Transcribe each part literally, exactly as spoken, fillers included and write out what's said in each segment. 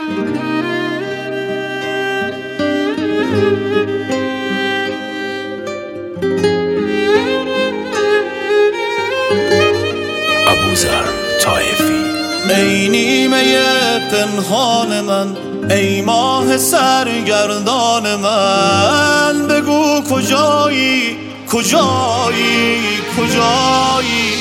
ابوذر طائفی. ای نیمه پنهان من، ای ماه سرگردان من، بگو کجایی کجایی کجایی؟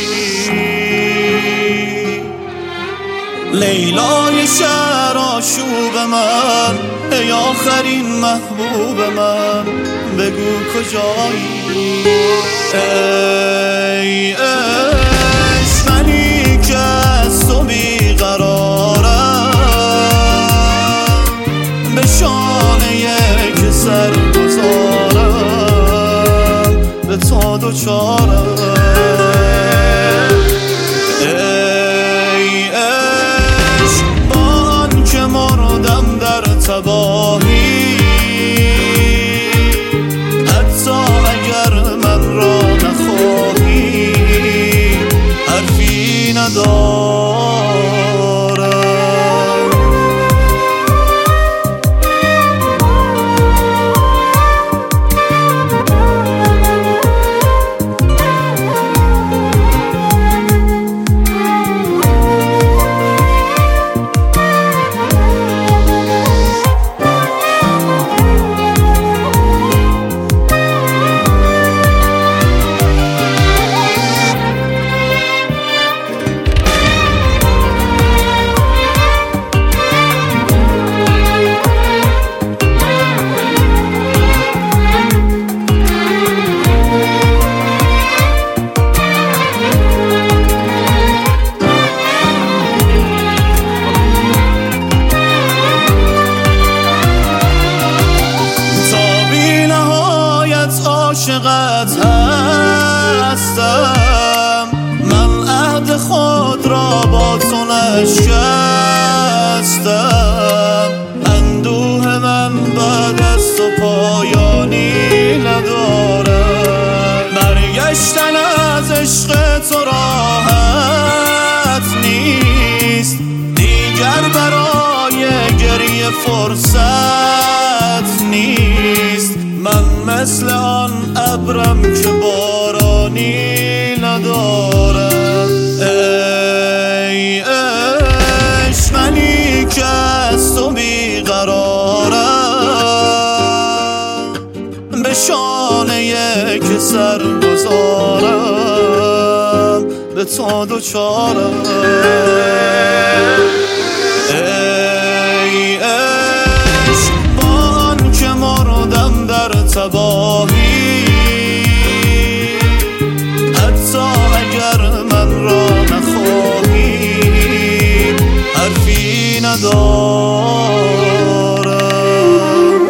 لیلای شهر آشوب من، ای آخرین محبوب من، بگو کجایی؟ ای عشق منی که از تو بیقرارم، به شانه یک سر گذارم، به تو دوچارم. ای عشق با آن که مردم در تباهی، حتی اگر من را نخواهی حرفی ندارم. عاشقت هستم، من عهد خود را با تو نشکستم، اندوه من بعد از تو پایانی ندارد، برگشتن از عشق تو راحت نیست، دیگر برای گریه فرصت نیست، من مثل آن ابرم که بارانی ندارد. ای عشق منی که از تو بیقرارم، به شانه یک سر گذارم، به تو دوچارم. ای عشق با آن که مردم در تباهی، حتی اگر من را نخواهی حرفی ندارم.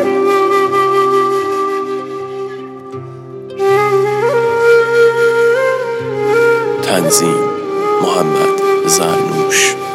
تنظیم محمد زرنوش.